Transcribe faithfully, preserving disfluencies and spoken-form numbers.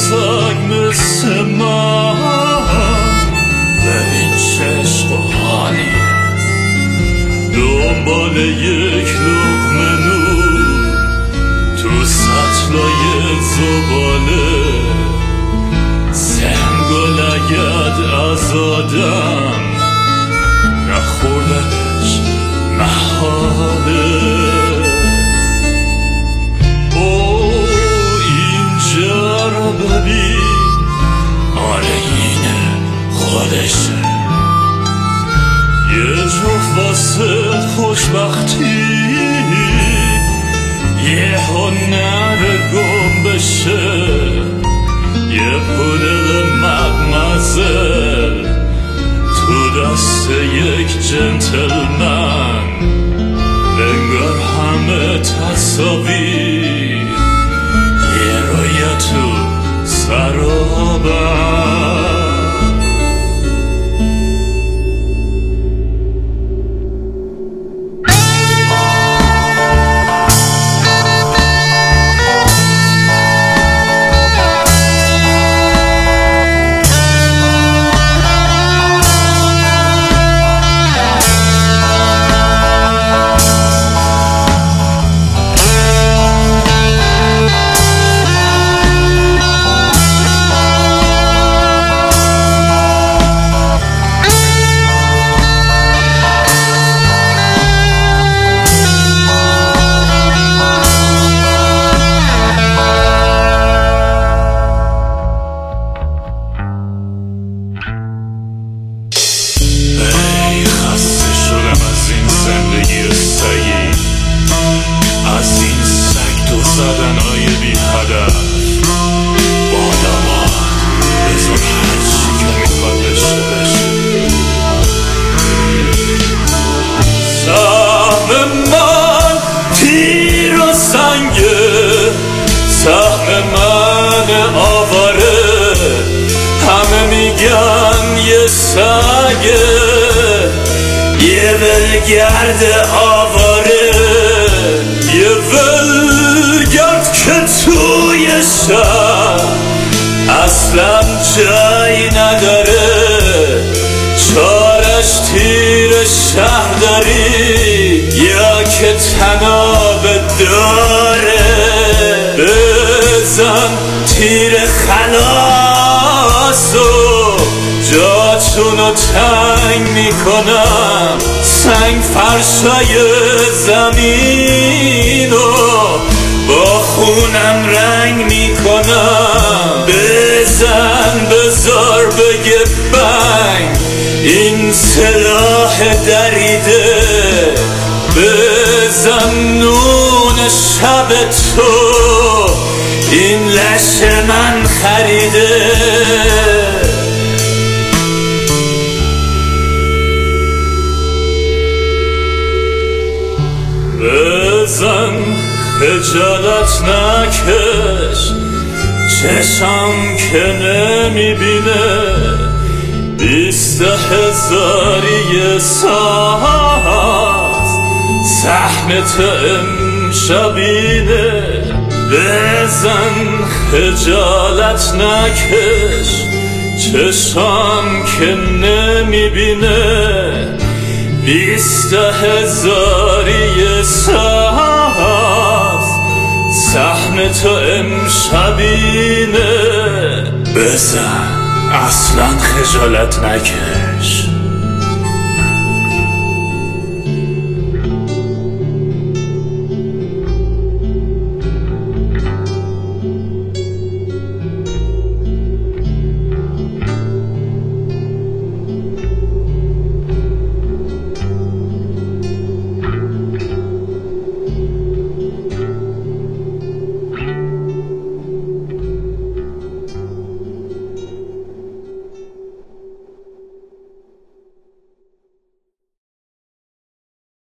سگ مثل من ببین چه عشق و حالیه دنبال یک لقمه نون تو سطلای زباله سنگ و لگد از آدم نخوردنش محاله او اینجا رو ببین آره اینه خودشه یه جفت واسه خوشبختی یه هنر گم بشه یه پودل مدمزل تو دست یک جنتلمن انگار همه تصاویر یه رویا تو سرابر زدنهای بی هدف با دماغ بذار هرچی که میخواد بشه بشه سهم من تیر و سنگه سهم من آواره همه میگن یه سگه یه ولگرد آواره یه ولگرد که توی شهر اصلا جایی نداره چارش تیر شهرداری یا که تناب داره بزن تیر خلاصو جاتونو تنگ میکنم سنگ فرشای زمینو با خونم رنگ میکنم بزن بزار بگه بنگ این سلاح دریده بزن نون شب تو این لش من خریده بزن خجالت نکش چشم که نمیبینه بیست هزاری ساز سهمت امشبینه بزن خجالت نکش چشم که نمیبینه بیست هزاری ساز سهم تو امشبینه بزن اصلا خجالت نکش